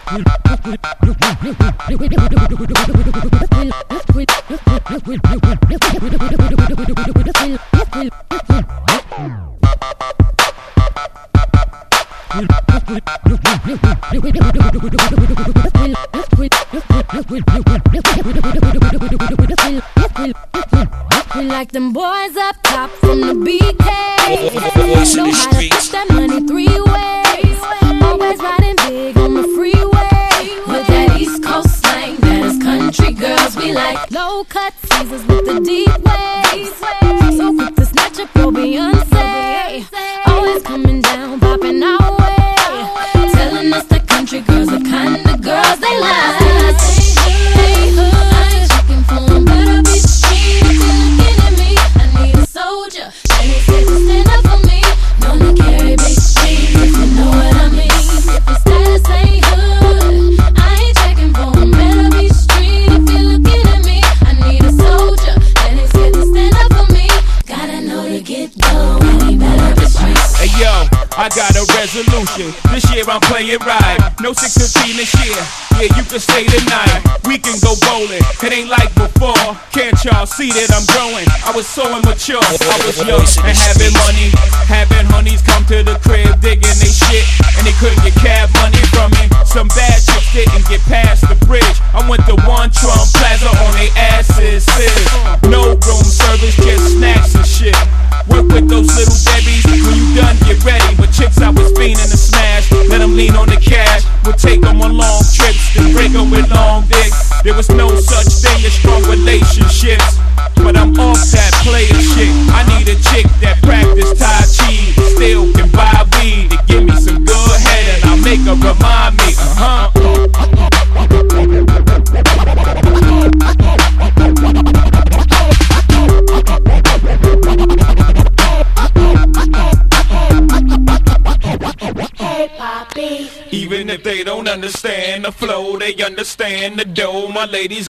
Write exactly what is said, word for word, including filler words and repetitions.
Like them boys up top from the B K. Know how to push that money three ways. Always riding big on the freeway. With that East Coast slang that us country girls we like. Low cut teasers with the deep waves. So quick to snatch up your Beyonce. Always coming down, popping our way. Telling us that country girls the kind of girls they like. Hey, I ain't checking for them, better be sweet. If you're looking at me, I need a soldier. And he said to stand up for me. Known to carry big cheese, if you know what I mean. If your status ain't hood, I ain't checking for them, better be street. If you're looking at me, I need a soldier. And he said to stand up for me. Gotta know to get going, he better be street. Hey yo, I got a resolution. This year I'm playing right. No six fifteen this year. Yeah, you can stay tonight. We can go bowling. It ain't like before. Can't y'all see that I'm growing? I was so immature. I was young and having money. Having honeys come to the crib digging they shit, and they couldn't get cab money from me. Some bad chicks didn't get past the bridge. I went to One Trump Plaza on they asses. Sis. No room service, just snacks and shit. Work with those little Debbies. When you done, get ready. But chicks I was fiending to smash. Let them lean on the cash. We'll take them on long trips, then break them with long dicks. There was no such thing as strong relationships. But I'm off that player shit. I need a chick that practice Tai Chi, still can buy weed to give me some good head, and I'll make her remind me. Uh-huh. Even if they don't understand the flow, they understand the dough. My ladies